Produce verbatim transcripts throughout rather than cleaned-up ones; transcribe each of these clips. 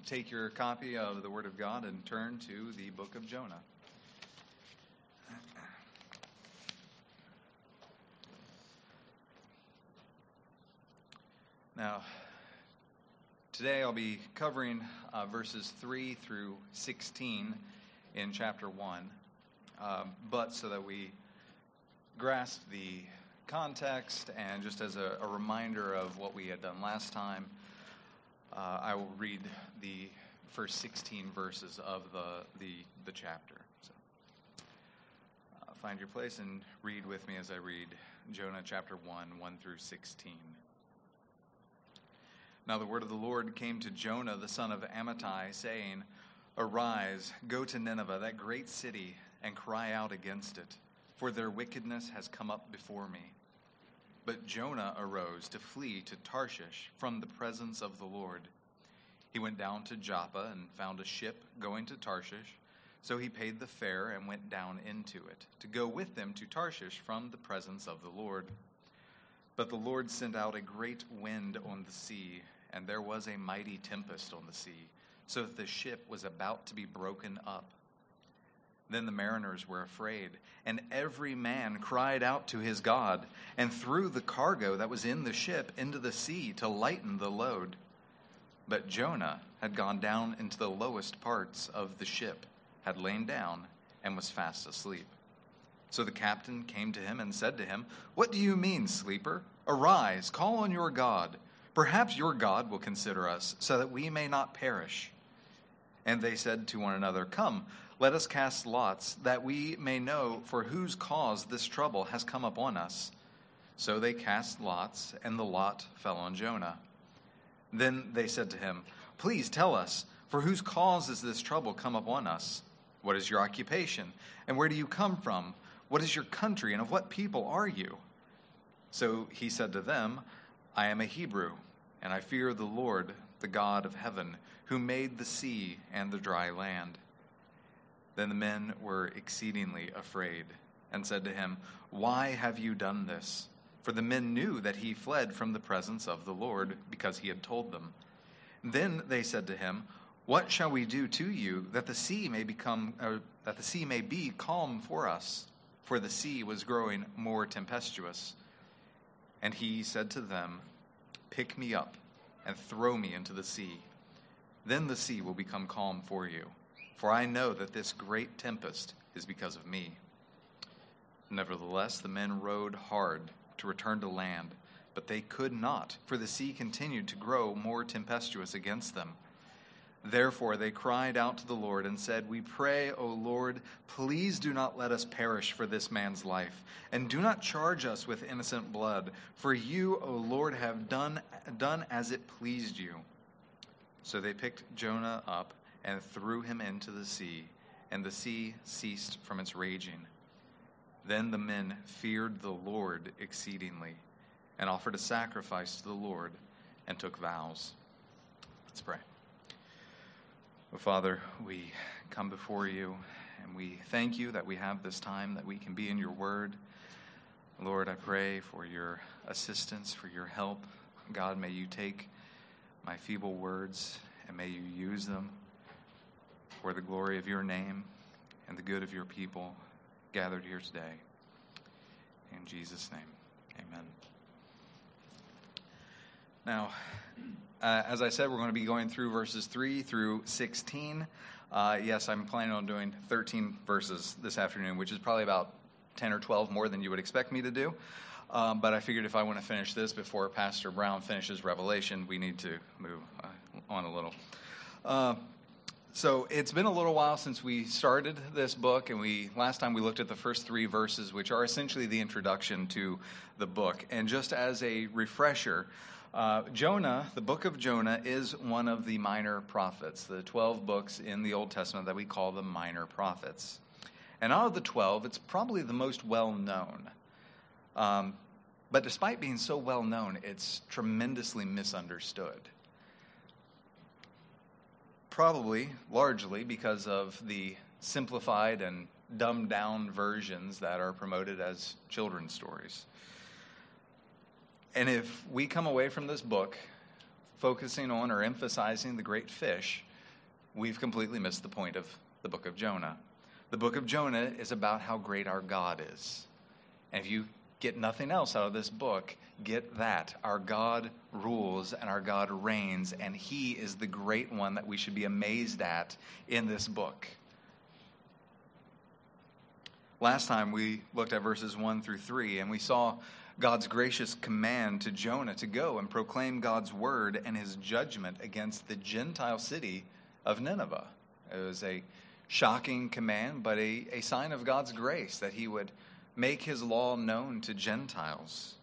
take your copy of the Word of God and turn to the book of Jonah. Now, today I'll be covering uh, verses three through sixteen in chapter one, um, but so that we grasp the context and just as a, a reminder of what we had done last time, uh, I will read the first sixteen verses of the the, the chapter. So, uh, find your place and read with me as I read Jonah chapter one, one through sixteen. Now the word of the Lord came to Jonah, the son of Amittai, saying, "Arise, go to Nineveh, that great city, and cry out against it, for their wickedness has come up before me." But Jonah arose to flee to Tarshish from the presence of the Lord. He went down to Joppa and found a ship going to Tarshish. So he paid the fare and went down into it, to go with them to Tarshish from the presence of the Lord. But the Lord sent out a great wind on the sea, and there was a mighty tempest on the sea, so that the ship was about to be broken up. Then the mariners were afraid, and every man cried out to his God, and threw the cargo that was in the ship into the sea to lighten the load. But Jonah had gone down into the lowest parts of the ship, had lain down, and was fast asleep. So the captain came to him and said to him, "What do you mean, sleeper? Arise, call on your God. Perhaps your God will consider us, so that we may not perish." And they said to one another, "Come, let us cast lots, that we may know for whose cause this trouble has come upon us." So they cast lots, and the lot fell on Jonah. Then they said to him, "Please tell us, for whose cause has this trouble come upon us? What is your occupation, and where do you come from? What is your country, and of what people are you?" So he said to them, "I am a Hebrew, and I fear the Lord, the God of heaven, who made the sea and the dry land." Then the men were exceedingly afraid, and said to him, "Why have you done this?" For the men knew that he fled from the presence of the Lord, because he had told them. Then they said to him, "What shall we do to you, that the sea may become, or that the sea may be calm for us?" For the sea was growing more tempestuous. And he said to them, "Pick me up and throw me into the sea. Then the sea will become calm for you. For I know that this great tempest is because of me." Nevertheless, the men rowed hard to return to land, but they could not, for the sea continued to grow more tempestuous against them. Therefore they cried out to the Lord and said, "We pray, O Lord, please do not let us perish for this man's life, and do not charge us with innocent blood, for you, O Lord, have done, done as it pleased you." So they picked Jonah up and threw him into the sea, and the sea ceased from its raging. Then the men feared the Lord exceedingly, and offered a sacrifice to the Lord, and took vows. Let's pray. Oh, Father, we come before you, and we thank you that we have this time, that we can be in your word. Lord, I pray for your assistance, for your help. God, may you take my feeble words, and may you use them for the glory of your name and the good of your people gathered here today. In Jesus' name, amen. Now, uh, as I said, we're going to be going through verses three through sixteen. Uh, yes, I'm planning on doing thirteen verses this afternoon, which is probably about ten or twelve more than you would expect me to do. Um, but I figured if I want to finish this before Pastor Brown finishes Revelation, we need to move uh, on a little. Uh, So it's been a little while since we started this book, and we last time we looked at the first three verses, which are essentially the introduction to the book. And just as a refresher, uh, Jonah, the book of Jonah, is one of the minor prophets, the twelve books in the Old Testament that we call the minor prophets. And out of the twelve, it's probably the most well-known. Um, but despite being so well-known, it's tremendously misunderstood. Probably, largely, because of the simplified and dumbed-down versions that are promoted as children's stories. And if we come away from this book focusing on or emphasizing the great fish, we've completely missed the point of the book of Jonah. The book of Jonah is about how great our God is. And if you get nothing else out of this book, get that. Our God rules and our God reigns, and he is the great one that we should be amazed at in this book. Last time we looked at verses one through three, and we saw God's gracious command to Jonah to go and proclaim God's word and his judgment against the Gentile city of Nineveh. It was a shocking command, but a, a sign of God's grace that he would make his law known to Gentiles.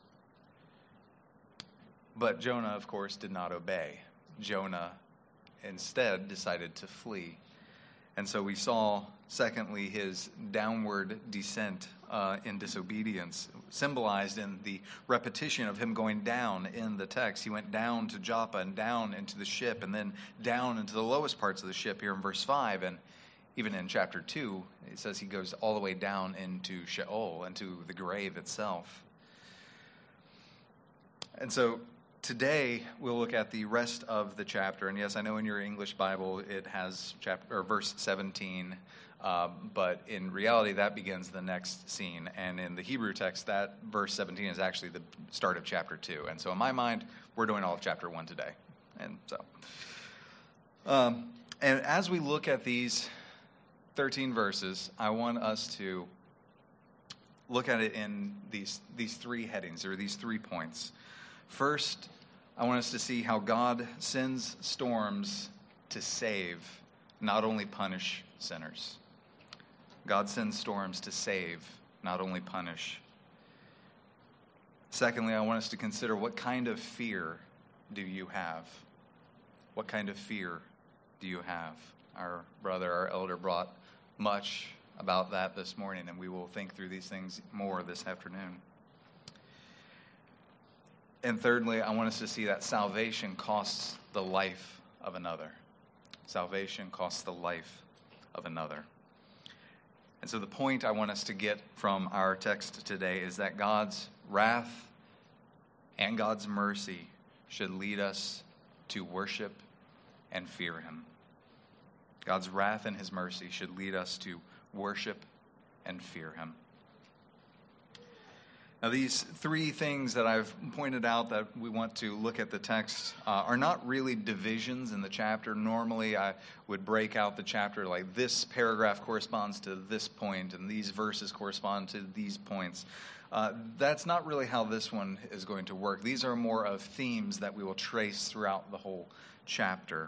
But Jonah, of course, did not obey. Jonah instead decided to flee. And so we saw, secondly, his downward descent uh, in disobedience, symbolized in the repetition of him going down in the text. He went down to Joppa and down into the ship, and then down into the lowest parts of the ship here in verse five. And even in chapter two, it says he goes all the way down into Sheol, into the grave itself. And so today we'll look at the rest of the chapter. And yes, I know in your English Bible it has chapter or verse seventeen, uh, but in reality that begins the next scene. And in the Hebrew text, that verse seventeen is actually the start of chapter two. And so in my mind, we're doing all of chapter one today. And so, um, and as we look at these thirteen verses, I want us to look at it in these these three headings, or these three points. First, I want us to see how God sends storms to save, not only punish sinners. God sends storms to save, not only punish. Secondly, I want us to consider, what kind of fear do you have? What kind of fear do you have? Our brother, our elder, brought much about that this morning, and we will think through these things more this afternoon. And thirdly, I want us to see that salvation costs the life of another. Salvation costs the life of another. And so the point I want us to get from our text today is that God's wrath and God's mercy should lead us to worship and fear him. God's wrath and his mercy should lead us to worship and fear him. Now, these three things that I've pointed out that we want to look at the text uh, are not really divisions in the chapter. Normally, I would break out the chapter like this paragraph corresponds to this point, and these verses correspond to these points. Uh, that's not really how this one is going to work. These are more of themes that we will trace throughout the whole chapter.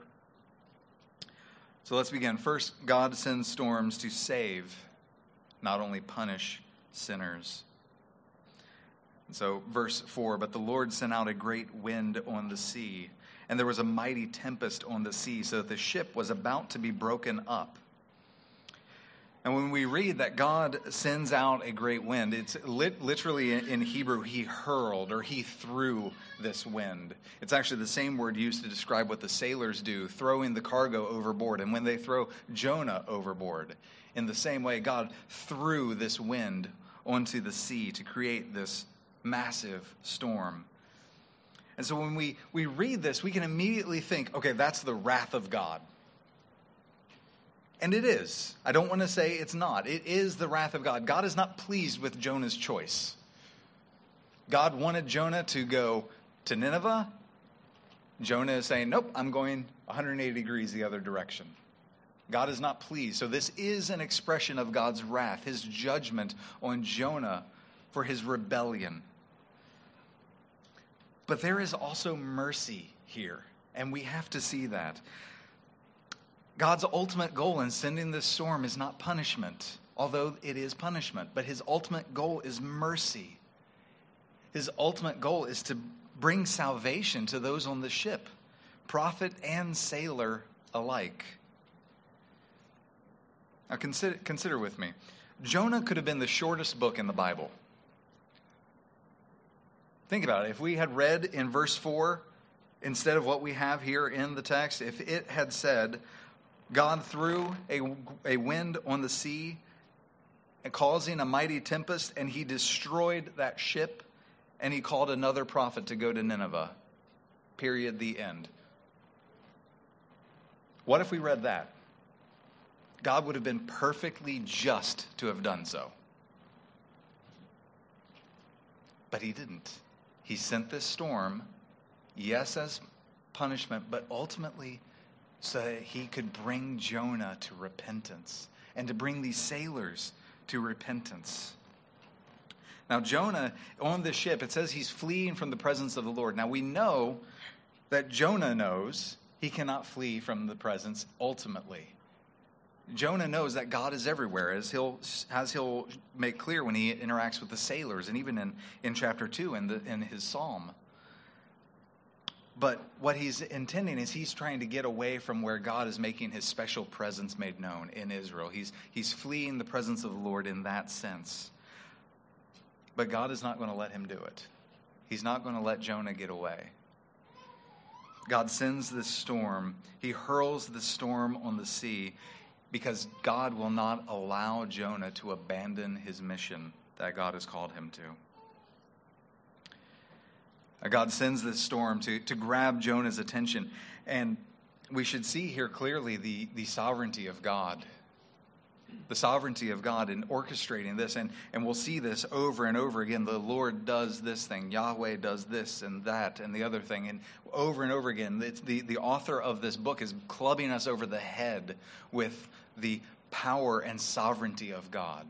So let's begin. First, God sends storms to save, not only punish sinners. And so verse four, but the Lord sent out a great wind on the sea, and there was a mighty tempest on the sea, so that the ship was about to be broken up. And when we read that God sends out a great wind, it's lit, literally in Hebrew, he hurled or he threw this wind. It's actually the same word used to describe what the sailors do, throwing the cargo overboard. And when they throw Jonah overboard, in the same way, God threw this wind onto the sea to create this massive storm. And so when we, we read this, we can immediately think, okay, that's the wrath of God. And it is. I don't want to say it's not. It is the wrath of God. God is not pleased with Jonah's choice. God wanted Jonah to go to Nineveh. Jonah is saying, nope, I'm going one hundred eighty degrees the other direction. God is not pleased. So this is an expression of God's wrath, his judgment on Jonah for his rebellion. But there is also mercy here, and we have to see that. God's ultimate goal in sending this storm is not punishment, although it is punishment, but his ultimate goal is mercy. His ultimate goal is to bring salvation to those on the ship, prophet and sailor alike. Now consider, consider with me, Jonah could have been the shortest book in the Bible. Think about it. If we had read in verse four, instead of what we have here in the text, if it had said, God threw a, a wind on the sea, causing a mighty tempest, and he destroyed that ship, and he called another prophet to go to Nineveh. Period, the end. What if we read that? God would have been perfectly just to have done so. But he didn't. He sent this storm, yes, as punishment, but ultimately so that he could bring Jonah to repentance and to bring these sailors to repentance. Now, Jonah, on this ship, it says he's fleeing from the presence of the Lord. Now, we know that Jonah knows he cannot flee from the presence ultimately. Jonah knows that God is everywhere, as he'll as he'll make clear when he interacts with the sailors, and even in, in chapter two in, the, in his psalm. But what he's intending is he's trying to get away from where God is making his special presence made known in Israel. He's, he's fleeing the presence of the Lord in that sense. But God is not going to let him do it. He's not going to let Jonah get away. God sends this storm. He hurls the storm on the sea because God will not allow Jonah to abandon his mission that God has called him to. God sends this storm to, to grab Jonah's attention. And we should see here clearly the, the sovereignty of God. The sovereignty of God in orchestrating this. And, and we'll see this over and over again. The Lord does this thing. Yahweh does this and that and the other thing. And over and over again, it's the, the author of this book is clubbing us over the head with the power and sovereignty of God.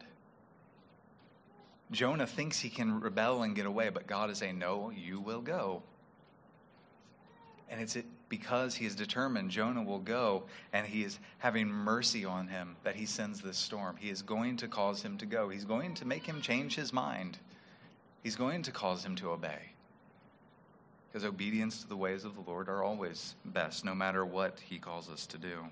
Jonah thinks he can rebel and get away, but God is saying, no, you will go. And it's because he is determined Jonah will go, and he is having mercy on him that he sends this storm. He is going to cause him to go. He's going to make him change his mind. He's going to cause him to obey. Because obedience to the ways of the Lord are always best, no matter what he calls us to do.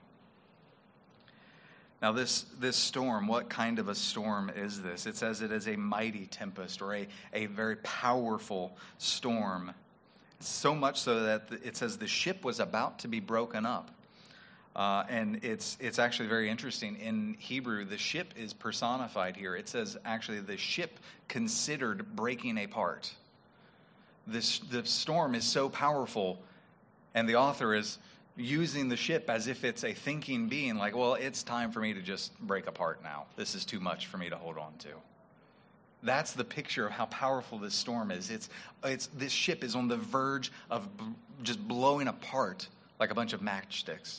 Now, this, this storm, what kind of a storm is this? It says it is a mighty tempest, or a, a very powerful storm. So much so that it says the ship was about to be broken up. Uh, and it's it's actually very interesting. In Hebrew, the ship is personified here. It says actually the ship considered breaking apart. This the storm is so powerful, and the author is using the ship as if it's a thinking being, like, well, it's time for me to just break apart now. This is too much for me to hold on to. That's the picture of how powerful this storm is. It's, it's this ship is on the verge of b- just blowing apart like a bunch of matchsticks.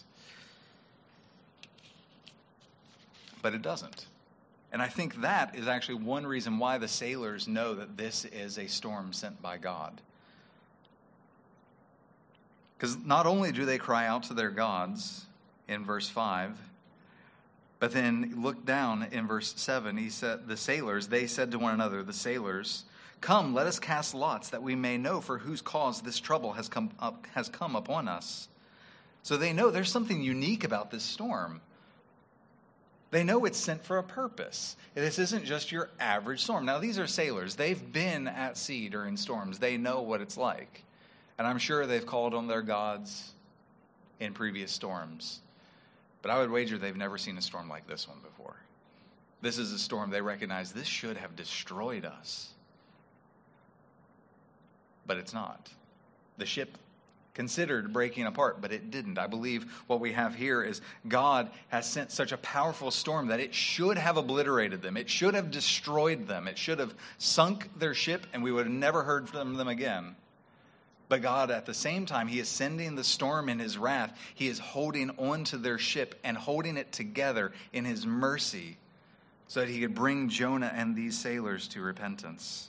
But it doesn't. And I think that is actually one reason why the sailors know that this is a storm sent by God. Because not only do they cry out to their gods in verse five, but then look down in verse seven. He said, the sailors, they said to one another, the sailors, come, let us cast lots that we may know for whose cause this trouble has come up, has come upon us. So they know there's something unique about this storm. They know it's sent for a purpose. This isn't just your average storm. Now, these are sailors. They've been at sea during storms. They know what it's like. And I'm sure they've called on their gods in previous storms. But I would wager they've never seen a storm like this one before. This is a storm they recognize this should have destroyed us. But it's not. The ship considered breaking apart, but it didn't. I believe what we have here is God has sent such a powerful storm that it should have obliterated them. It should have destroyed them. It should have sunk their ship, and we would have never heard from them again. But God, at the same time, he is sending the storm in his wrath. He is holding on to their ship and holding it together in his mercy so that he could bring Jonah and these sailors to repentance.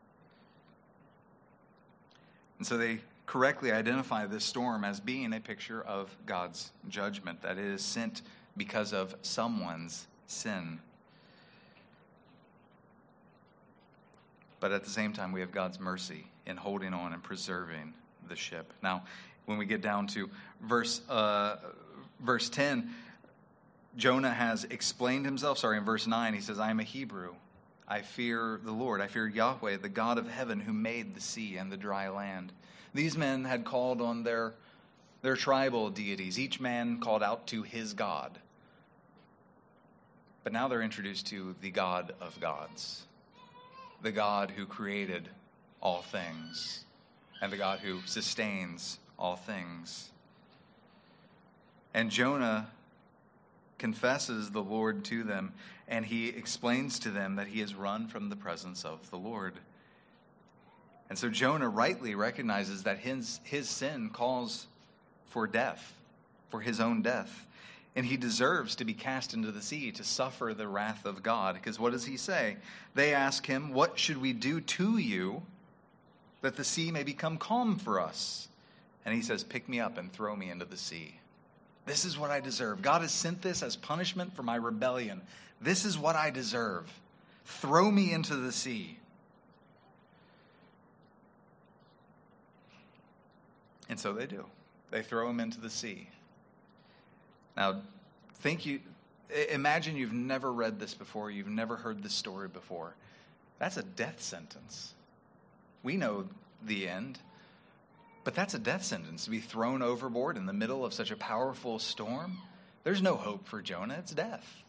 And so they correctly identify this storm as being a picture of God's judgment, that it is sent because of someone's sin. But at the same time, we have God's mercy in holding on and preserving the ship. Now, when we get down to verse uh, verse ten, Jonah has explained himself. Sorry, in verse nine, he says, I am a Hebrew. I fear the Lord. I fear Yahweh, the God of heaven, who made the sea and the dry land. These men had called on their, their tribal deities. Each man called out to his God. But now they're introduced to the God of gods, the God who created all things, and the God who sustains all things. And Jonah confesses the Lord to them, and he explains to them that he has run from the presence of the Lord. And so Jonah rightly recognizes that his, his sin calls for death, for his own death. And he deserves to be cast into the sea to suffer the wrath of God. Because what does he say? They ask him, "What should we do to you that the sea may become calm for us?" And he says, "Pick me up and throw me into the sea. This is what I deserve. God has sent this as punishment for my rebellion. This is what I deserve. Throw me into the sea." And so they do. They throw him into the sea. Now, think you, imagine you've never read this before. You've never heard this story before. That's a death sentence. We know the end, but that's a death sentence, to be thrown overboard in the middle of such a powerful storm. There's no hope for Jonah. It's death.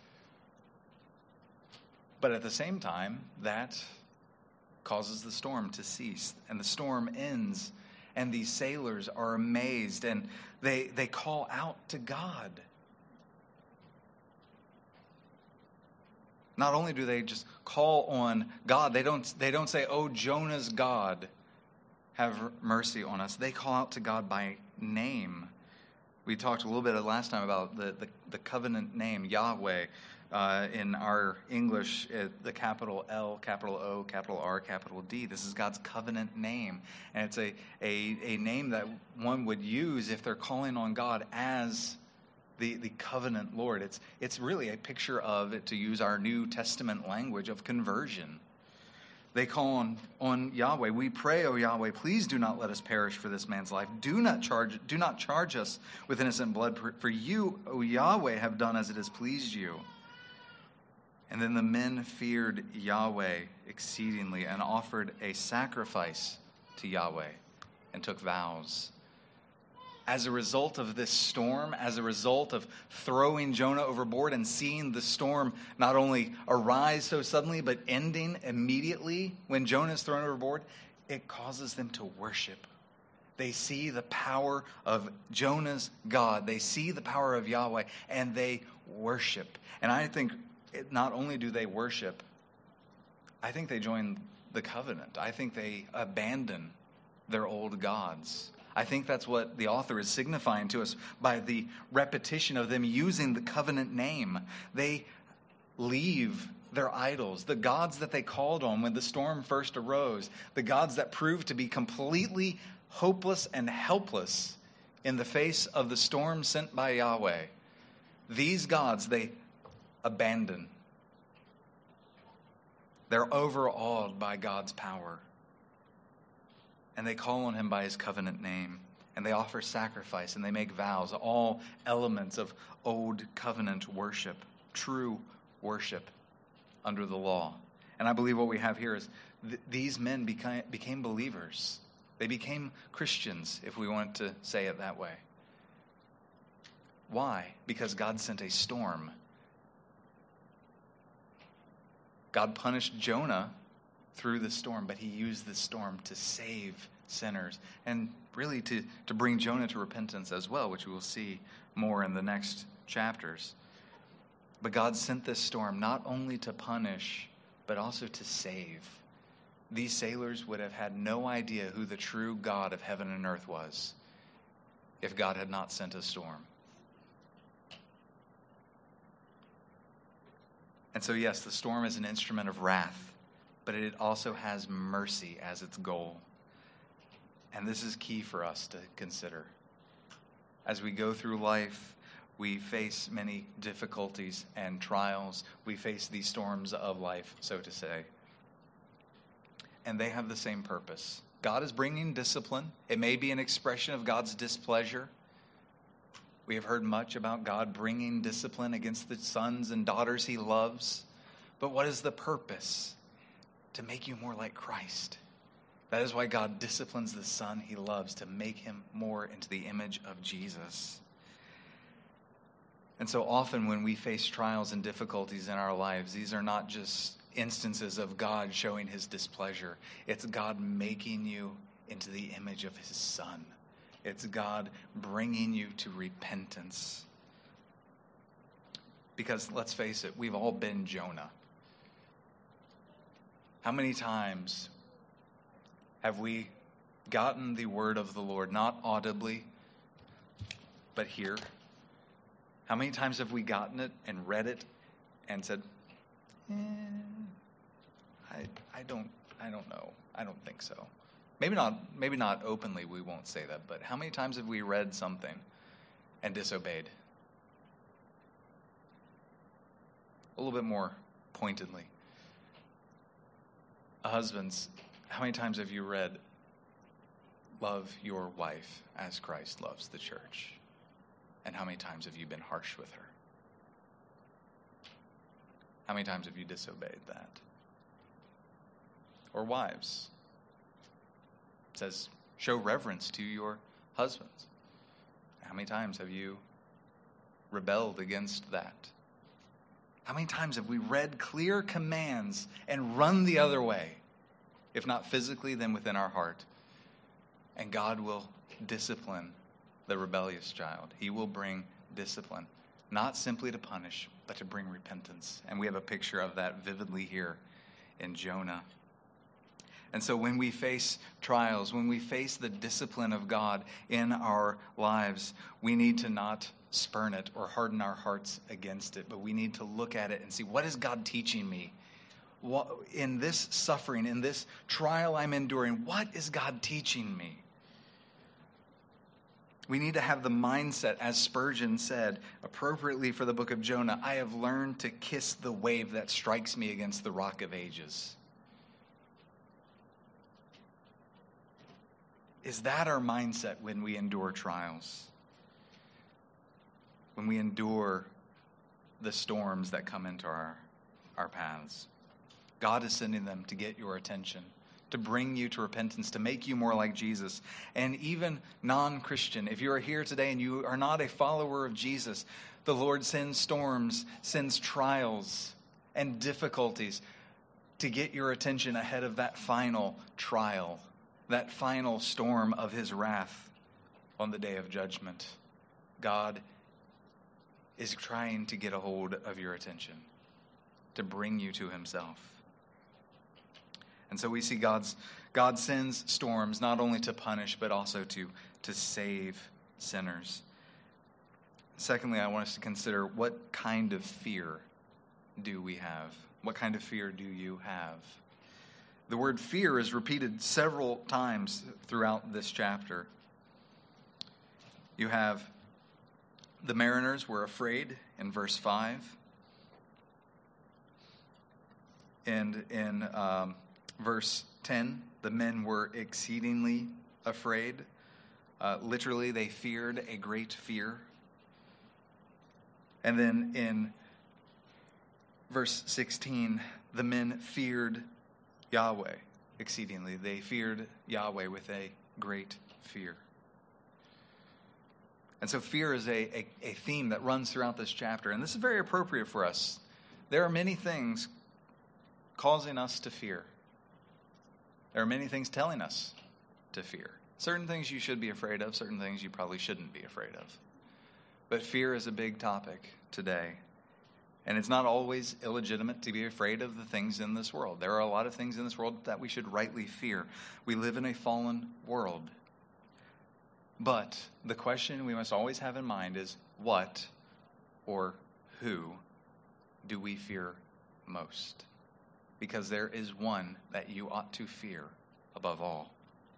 But at the same time, that causes the storm to cease, and the storm ends. And these sailors are amazed, and they they call out to God. Not only do they just call on God, they don't they don't say, "Oh, Jonah's God, have mercy on us." They call out to God by name. We talked a little bit last time about the, the, the covenant name, Yahweh. Uh, in our English, uh, the capital L, capital O, capital R, capital D. This is God's covenant name. And it's a, a, a name that one would use if they're calling on God as the, the covenant Lord. It's, it's really a picture of, to use our New Testament language, of conversion. They call on, on Yahweh. "We pray, O Yahweh, please do not let us perish for this man's life. Do not charge, do not charge us with innocent blood, for you, O Yahweh, have done as it has pleased you." And then the men feared Yahweh exceedingly and offered a sacrifice to Yahweh and took vows. As a result of this storm, as a result of throwing Jonah overboard and seeing the storm not only arise so suddenly, but ending immediately when Jonah is thrown overboard, it causes them to worship. They see the power of Jonah's God. They see the power of Yahweh, and they worship. And I think It, not only do they worship, I think they join the covenant. I think they abandon their old gods. I think that's what the author is signifying to us by the repetition of them using the covenant name. They leave their idols, the gods that they called on when the storm first arose, the gods that proved to be completely hopeless and helpless in the face of the storm sent by Yahweh. These gods, they abandon. They're overawed by God's power. And they call on him by his covenant name. And they offer sacrifice and they make vows, all elements of old covenant worship, true worship under the law. And I believe what we have here is th- these men became, became believers. They became Christians, if we want to say it that way. Why? Because God sent a storm. God punished Jonah through the storm, but he used the storm to save sinners and really to, to bring Jonah to repentance as well, which we will see more in the next chapters. But God sent this storm not only to punish, but also to save. These sailors would have had no idea who the true God of heaven and earth was if God had not sent a storm. And so, yes, the storm is an instrument of wrath, but it also has mercy as its goal. And this is key for us to consider. As we go through life, we face many difficulties and trials. We face these storms of life, so to say. And they have the same purpose. God is bringing discipline. It may be an expression of God's displeasure. We have heard much about God bringing discipline against the sons and daughters he loves. But what is the purpose? To make you more like Christ. That is why God disciplines the son he loves, to make him more into the image of Jesus. And so often when we face trials and difficulties in our lives, these are not just instances of God showing his displeasure. It's God making you into the image of his son. It's God bringing you to repentance. Because let's face it, we've all been Jonah. How many times have we gotten the word of the Lord, not audibly, but here? How many times have we gotten it and read it and said, eh, I, I don't, I don't know. I don't think so. Maybe not, maybe not openly, we won't say that, but how many times have we read something and disobeyed? A little bit more pointedly. Husbands, how many times have you read, love your wife as Christ loves the church? And how many times have you been harsh with her? How many times have you disobeyed that? Or wives, it says, show reverence to your husbands. How many times have you rebelled against that? How many times have we read clear commands and run the other way? If not physically, then within our heart. And God will discipline the rebellious child. He will bring discipline, not simply to punish, but to bring repentance. And we have a picture of that vividly here in Jonah. And so when we face trials, when we face the discipline of God in our lives, we need to not spurn it or harden our hearts against it, but we need to look at it and see, what is God teaching me? What, in this suffering, in this trial I'm enduring, what is God teaching me? We need to have the mindset, as Spurgeon said, appropriately for the book of Jonah, I have learned to kiss the wave that strikes me against the rock of ages. Is that our mindset when we endure trials? When we endure the storms that come into our, our paths? God is sending them to get your attention, to bring you to repentance, to make you more like Jesus. And even non-Christian, if you are here today and you are not a follower of Jesus, the Lord sends storms, sends trials and difficulties to get your attention ahead of that final trial, that final storm of his wrath on the day of judgment. God is trying to get a hold of your attention, to bring you to himself. And so we see God's God sends storms not only to punish, but also to, to save sinners. Secondly, I want us to consider, what kind of fear do we have? What kind of fear do you have? The word fear is repeated several times throughout this chapter. You have the mariners were afraid in verse five. And in um, verse ten, the men were exceedingly afraid. Uh, literally, they feared a great fear. And then in verse sixteen, the men feared Yahweh exceedingly. They feared Yahweh with a great fear. And so fear is a, a, a theme that runs throughout this chapter. And this is very appropriate for us. There are many things causing us to fear. There are many things telling us to fear. Certain things you should be afraid of, certain things you probably shouldn't be afraid of. But fear is a big topic today. And it's not always illegitimate to be afraid of the things in this world. There are a lot of things in this world that we should rightly fear. We live in a fallen world. But the question we must always have in mind is, what or who do we fear most? Because there is one that you ought to fear above all.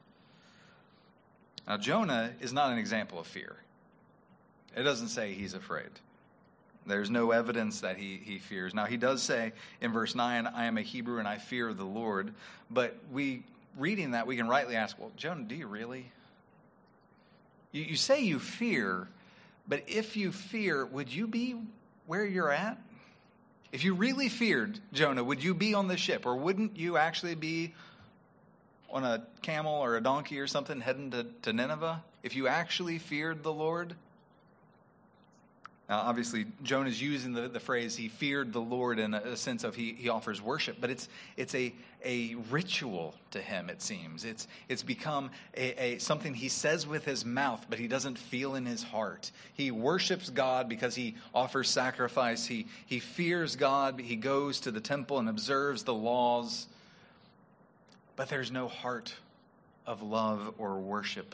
Now, Jonah is not an example of fear. It doesn't say he's afraid. There's no evidence that he, he fears. Now, he does say in verse nine, I am a Hebrew and I fear the Lord. But we, reading that, we can rightly ask, well, Jonah, do you really? You, you say you fear, but if you fear, would you be where you're at? If you really feared, Jonah, would you be on the ship? Or wouldn't you actually be on a camel or a donkey or something heading to, to Nineveh? If you actually feared the Lord? Now, obviously, Jonah's using the, the phrase, he feared the Lord in a, a sense of he, he offers worship, but it's it's a a ritual to him, it seems. It's it's become a, a something he says with his mouth, but he doesn't feel in his heart. He worships God because he offers sacrifice. He, he fears God. He goes to the temple and observes the laws, but there's no heart of love or worship.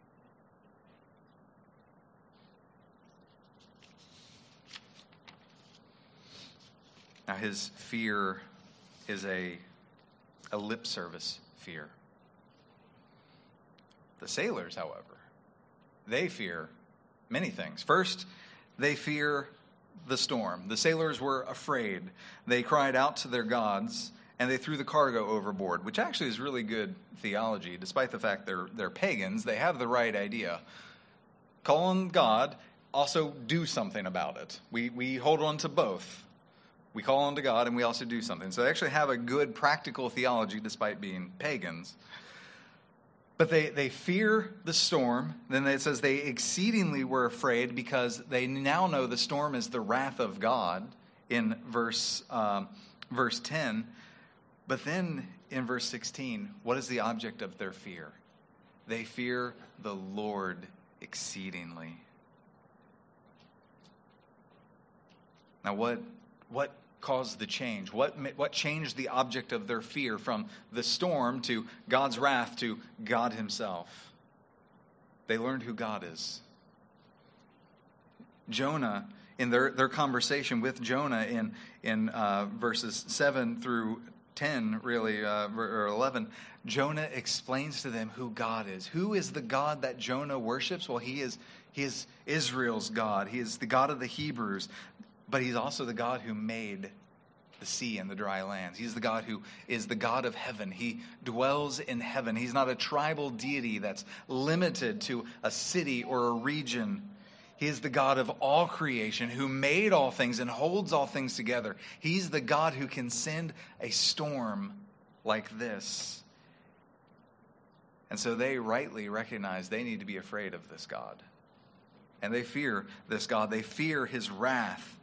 Now, his fear is a, a lip service fear. The sailors, however, they fear many things. First, they fear the storm. The sailors were afraid. They cried out to their gods, and they threw the cargo overboard, which actually is really good theology. Despite the fact they're, they're pagans, they have the right idea. Call on God, also do something about it. We, we hold on to both. We call on to God, and we also do something. So they actually have a good practical theology despite being pagans. But they, they fear the storm. Then it says they exceedingly were afraid because they now know the storm is the wrath of God in verse, um, verse ten. But then in verse sixteen, what is the object of their fear? They fear the Lord exceedingly. Now what, what caused the change? What, what changed the object of their fear from the storm to God's wrath to God himself? They learned who God is. Jonah, in their, their conversation with Jonah in, in uh, verses seven through ten, really, uh, or eleven, Jonah explains to them who God is. Who is the God that Jonah worships? Well, he is, he is Israel's God. He is the God of the Hebrews. But he's also the God who made the sea and the dry lands. He's the God who is the God of heaven. He dwells in heaven. He's not a tribal deity that's limited to a city or a region. He is the God of all creation who made all things and holds all things together. He's the God who can send a storm like this. And so they rightly recognize they need to be afraid of this God. And they fear this God. They fear his wrath.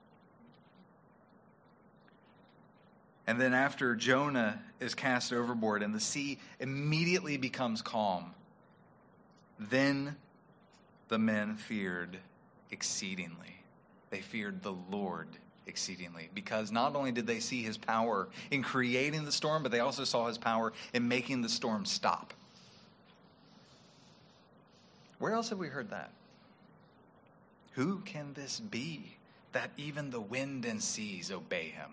And then after Jonah is cast overboard and the sea immediately becomes calm, then the men feared exceedingly. They feared the Lord exceedingly, because not only did they see his power in creating the storm, but they also saw his power in making the storm stop. Where else have we heard that? Who can this be that even the wind and seas obey him?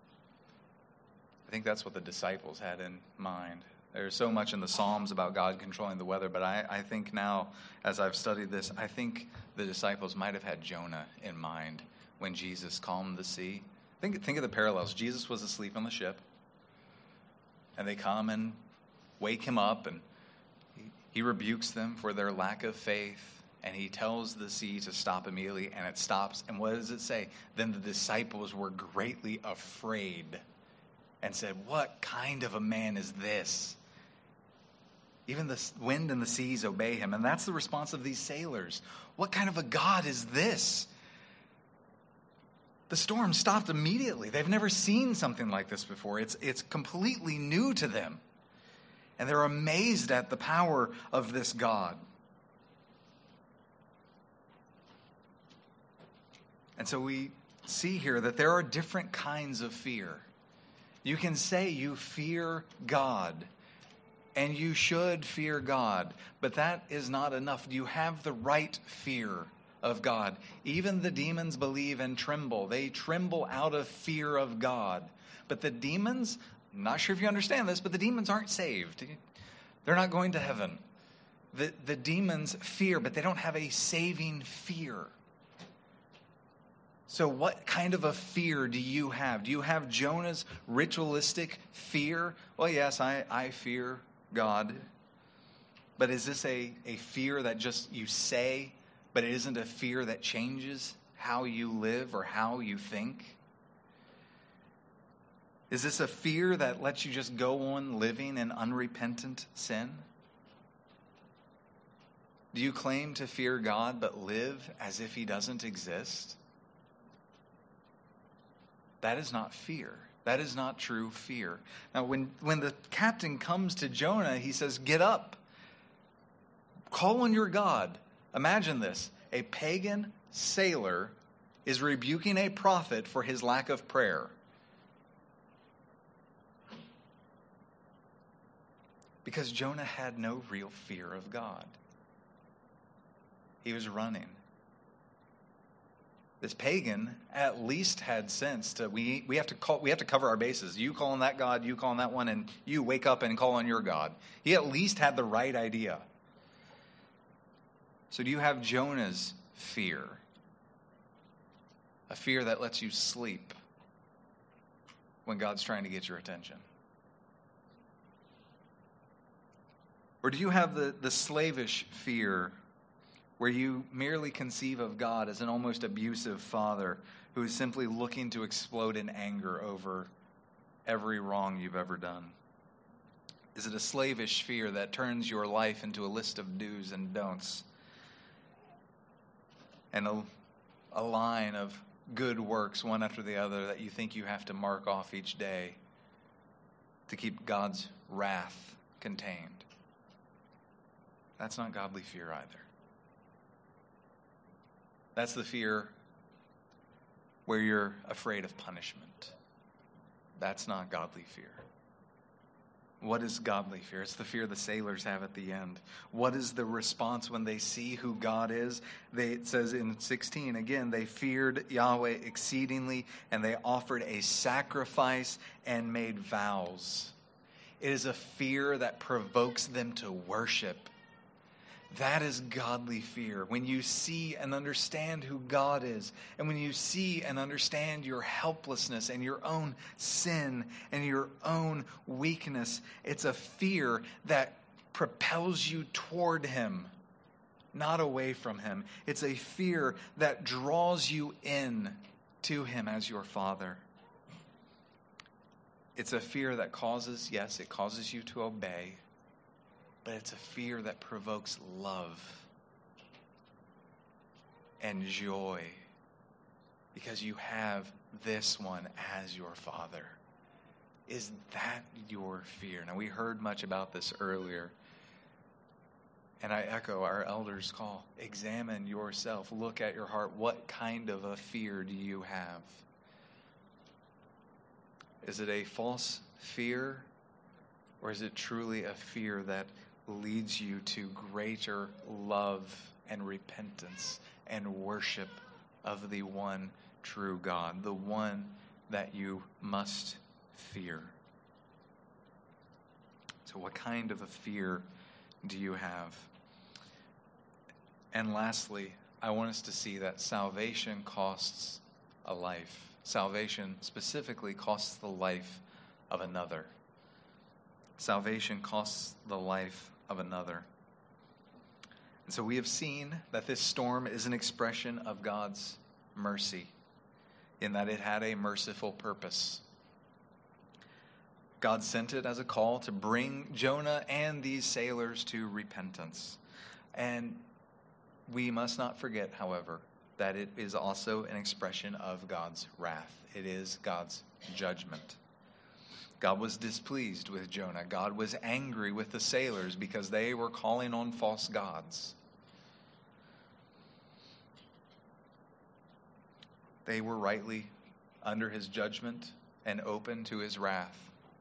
I think that's what the disciples had in mind. There's so much in the Psalms about God controlling the weather, but I, I think now, as I've studied this, I think the disciples might have had Jonah in mind when Jesus calmed the sea. Think, think of the parallels. Jesus was asleep on the ship, and they come and wake him up, and he, he rebukes them for their lack of faith, and he tells the sea to stop immediately, and it stops. And what does it say? Then the disciples were greatly afraid and said, "What kind of a man is this? Even the wind and the seas obey him." And that's the response of these sailors. What kind of a God is this? The storm stopped immediately. They've never seen something like this before. It's, it's completely new to them. And they're amazed at the power of this God. And so we see here that there are different kinds of fear. You can say you fear God, and you should fear God, but that is not enough. You have the right fear of God. Even the demons believe and tremble. They tremble out of fear of God. But the demons, I'm not sure if you understand this, but the demons aren't saved. They're not going to heaven. The, the demons fear, but they don't have a saving fear. So what kind of a fear do you have? Do you have Jonah's ritualistic fear? Well, yes, I, I fear God. But is this a, a fear that just you say, but it isn't a fear that changes how you live or how you think? Is this a fear that lets you just go on living in unrepentant sin? Do you claim to fear God but live as if he doesn't exist? That is not fear. That is not true fear. Now, when, when the captain comes to Jonah, he says, get up. Call on your God. Imagine this. A pagan sailor is rebuking a prophet for his lack of prayer. Because Jonah had no real fear of God. He was running. This pagan at least had sense to we we have to call we have to cover our bases. You call on that God, you call on that one, and you wake up and call on your God. He at least had the right idea. So do you have Jonah's fear? A fear that lets you sleep when God's trying to get your attention? Or do you have the, the slavish fear where you merely conceive of God as an almost abusive father who is simply looking to explode in anger over every wrong you've ever done? Is it a slavish fear that turns your life into a list of do's and don'ts and a, a line of good works, one after the other, that you think you have to mark off each day to keep God's wrath contained? That's not godly fear either. That's the fear where you're afraid of punishment. That's not godly fear. What is godly fear? It's the fear the sailors have at the end. What is the response when they see who God is? They, it says in sixteen, again, they feared Yahweh exceedingly, and they offered a sacrifice and made vows. It is a fear that provokes them to worship. That is godly fear. When you see and understand who God is, and when you see and understand your helplessness and your own sin and your own weakness, it's a fear that propels you toward him, not away from him. It's a fear that draws you in to him as your Father. It's a fear that causes, yes, it causes you to obey, but it's a fear that provokes love and joy because you have this one as your Father. Is that your fear? Now, we heard much about this earlier, and I echo our elders' call. Examine yourself. Look at your heart. What kind of a fear do you have? Is it a false fear, or is it truly a fear that leads you to greater love and repentance and worship of the one true God, the one that you must fear? So what kind of a fear do you have? And lastly, I want us to see that salvation costs a life. Salvation specifically costs the life of another. Salvation costs the life of another. And so we have seen that this storm is an expression of God's mercy, in that it had a merciful purpose. God sent it as a call to bring Jonah and these sailors to repentance. And we must not forget, however, that it is also an expression of God's wrath. It is God's judgment. God was displeased with Jonah. God was angry with the sailors because they were calling on false gods. They were rightly under his judgment and open to his wrath.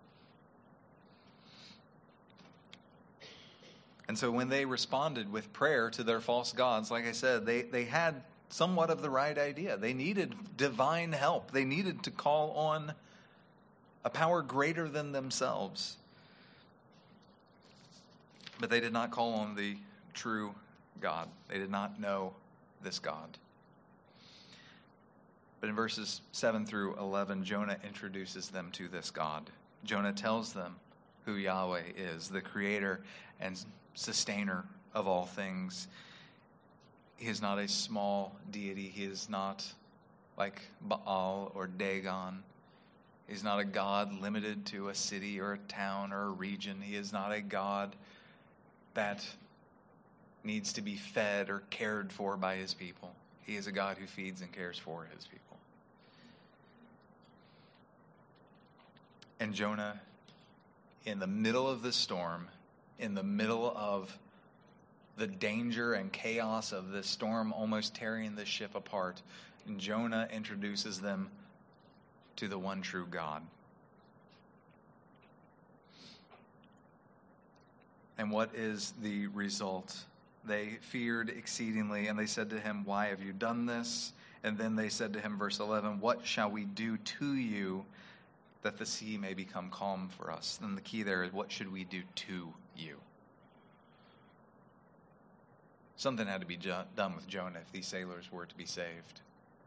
And so when they responded with prayer to their false gods, like I said, they, they had somewhat of the right idea. They needed divine help. They needed to call on a power greater than themselves. But they did not call on the true God. They did not know this God. But in verses seven through eleven, Jonah introduces them to this God. Jonah tells them who Yahweh is, the creator and sustainer of all things. He is not a small deity. He is not like Baal or Dagon. He's not a God limited to a city or a town or a region. He is not a God that needs to be fed or cared for by his people. He is a God who feeds and cares for his people. And Jonah, in the middle of the storm, in the middle of the danger and chaos of this storm almost tearing the ship apart, Jonah introduces them to the one true God. And what is the result? They feared exceedingly, and they said to him, "Why have you done this?" And then they said to him, verse eleven, "What shall we do to you that the sea may become calm for us?" Then the key there is, what should we do to you? Something had to be jo- done with Jonah if these sailors were to be saved.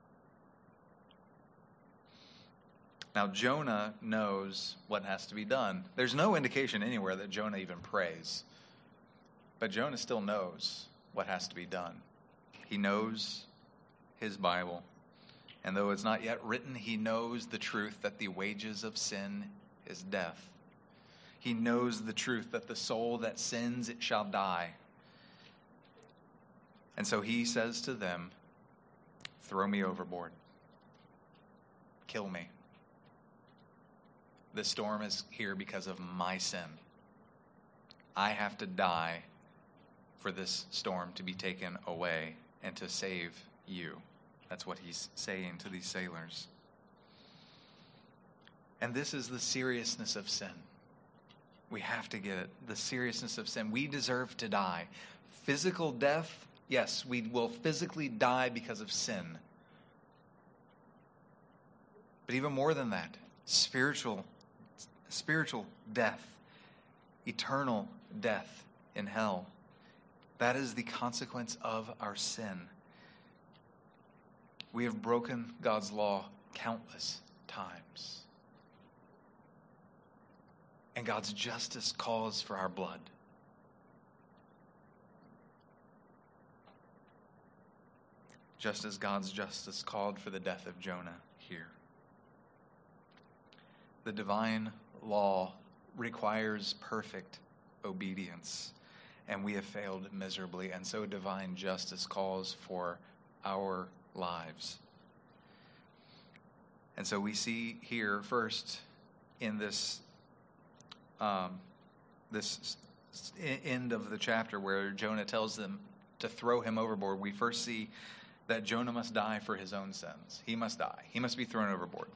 Now, Jonah knows what has to be done. There's no indication anywhere that Jonah even prays. But Jonah still knows what has to be done. He knows his Bible. And though it's not yet written, he knows the truth that the wages of sin is death. He knows the truth that the soul that sins, it shall die. And so he says to them, "Throw me overboard. Kill me. The storm is here because of my sin. I have to die for this storm to be taken away and to save you." That's what he's saying to these sailors. And this is the seriousness of sin. We have to get it. The seriousness of sin. We deserve to die. Physical death, yes, we will physically die because of sin. But even more than that, spiritual Spiritual death, eternal death in hell. That is the consequence of our sin. We have broken God's law countless times. And God's justice calls for our blood. Just as God's justice called for the death of Jonah here. The divine law requires perfect obedience, and we have failed miserably, and so divine justice calls for our lives. And so we see here first in this um, this end of the chapter where Jonah tells them to throw him overboard, we first see that Jonah must die for his own sins. He must die. He must be thrown overboard.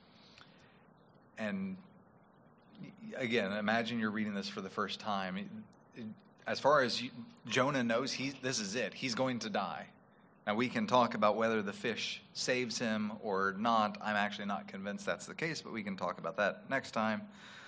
And again, imagine you're reading this for the first time. As far as you, Jonah knows, he, this is it. He's going to die. Now, we can talk about whether the fish saves him or not. I'm actually not convinced that's the case, but we can talk about that next time.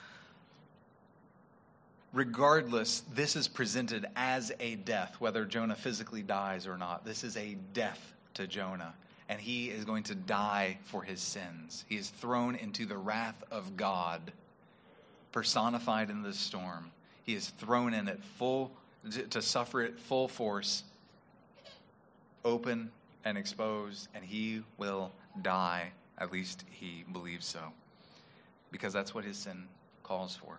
Regardless, this is presented as a death, whether Jonah physically dies or not. This is a death to Jonah. And he is going to die for his sins. He is thrown into the wrath of God, personified in the storm. He is thrown in it full, to suffer it full force, open and exposed, and he will die. At least he believes so, because that's what his sin calls for.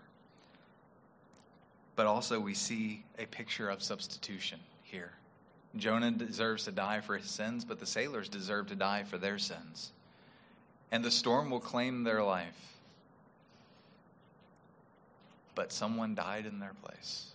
But also we see a picture of substitution here. Jonah deserves to die for his sins, but the sailors deserve to die for their sins. And the storm will claim their life. But someone died in their place.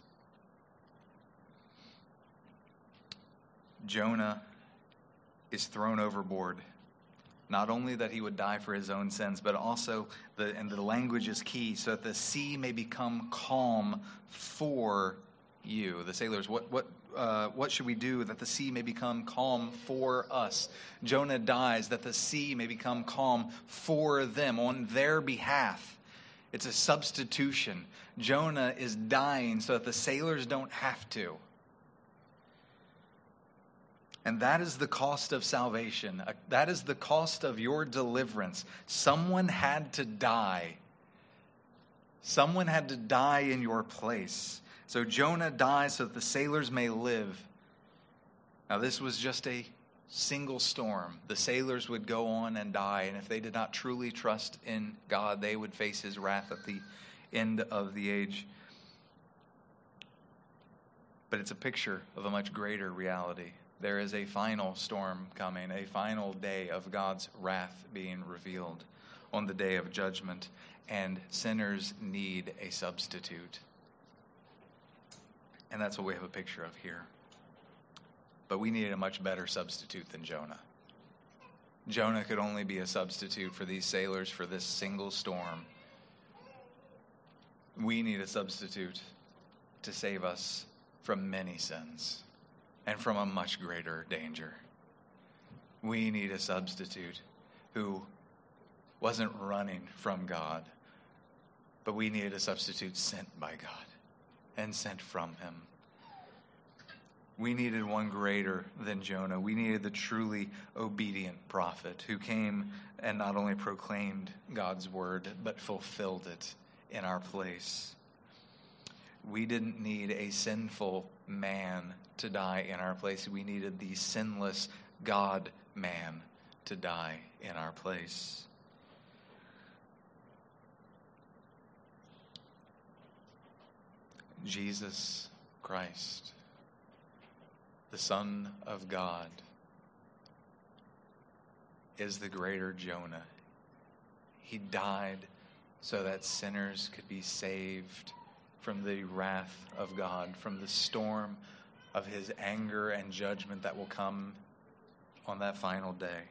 Jonah is thrown overboard. Not only that he would die for his own sins, but also, the and the language is key, so that the sea may become calm for you. The sailors, what what uh, what should we do that the sea may become calm for us? Jonah dies that the sea may become calm for them, on their behalf. It's a substitution. Jonah is dying so that the sailors don't have to. And that is the cost of salvation. That is the cost of your deliverance. Someone had to die. Someone had to die in your place. So Jonah dies so that the sailors may live. Now this was just a single storm. The sailors would go on and die, and if they did not truly trust in God, they would face his wrath at the end of the age. but it's a picture of a much greater reality. There is a final storm coming, a final day of God's wrath being revealed on the day of judgment, and sinners need a substitute. And that's what we have a picture of here. But we needed a much better substitute than Jonah. Jonah could only be a substitute for these sailors for this single storm. We need a substitute to save us from many sins and from a much greater danger. We need a substitute who wasn't running from God, but we needed a substitute sent by God and sent from him. We needed one greater than Jonah. We needed the truly obedient prophet who came and not only proclaimed God's word, but fulfilled it in our place. We didn't need a sinful man to die in our place. We needed the sinless God-man to die in our place. Jesus Christ, the Son of God, is the greater Jonah. He died so that sinners could be saved from the wrath of God, from the storm of his anger and judgment that will come on that final day.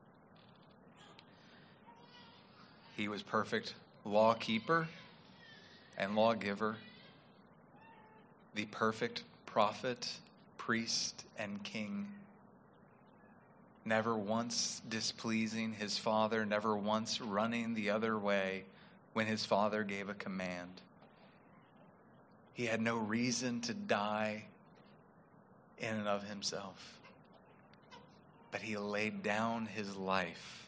He was perfect lawkeeper and lawgiver, the perfect prophet, priest, and king, never once displeasing his father, never once running the other way when his father gave a command. He had no reason to die in and of himself, but he laid down his life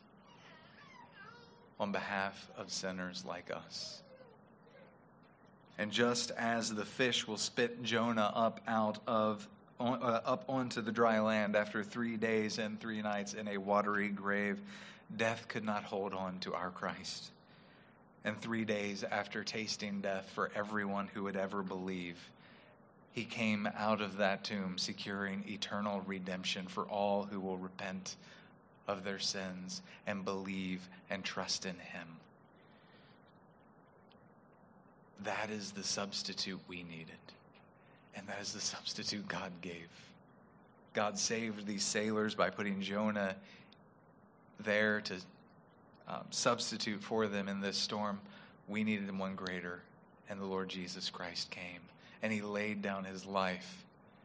on behalf of sinners like us. And just as the fish will spit Jonah up out of on, uh, up onto the dry land after three days and three nights in a watery grave, death could not hold on to our Christ. And three days after tasting death for everyone who would ever believe, he came out of that tomb securing eternal redemption for all who will repent of their sins and believe and trust in him. That is the substitute we needed. And that is the substitute God gave. God saved these sailors by putting Jonah there to um, substitute for them in this storm. We needed one greater, and the Lord Jesus Christ came. And he laid down his life.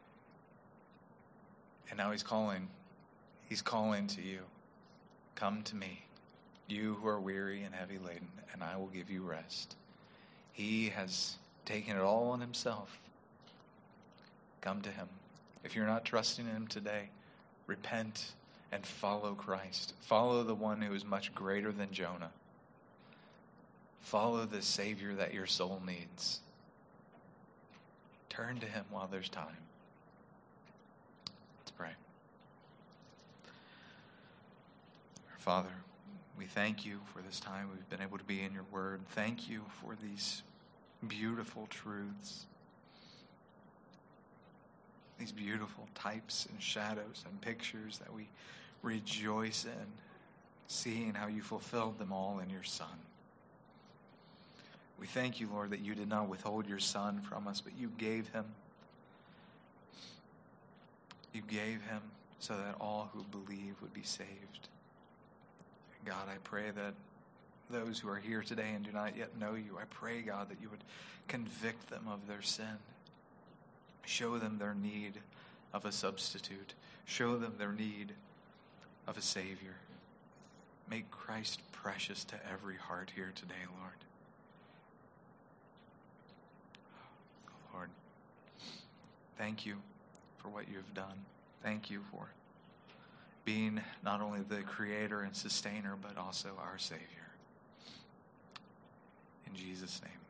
And now he's calling. He's calling to you. Come to me, you who are weary and heavy laden, and I will give you rest. He has taken it all on himself. Come to him. If you're not trusting in him today, repent and follow Christ. Follow the one who is much greater than Jonah. Follow the Savior that your soul needs. Turn to him while there's time. Let's pray. Father, we thank you for this time we've been able to be in your word. Thank you for these beautiful truths, these beautiful types and shadows and pictures that we rejoice in, seeing how you fulfilled them all in your Son. We thank you, Lord, that you did not withhold your Son from us, but you gave him. You gave him so that all who believe would be saved. God, I pray that those who are here today and do not yet know you, I pray, God, that you would convict them of their sin. Show them their need of a substitute. Show them their need of a Savior. Make Christ precious to every heart here today, Lord. Lord, thank you for what you have done. Thank you for being not only the creator and sustainer, but also our Savior. In Jesus' name.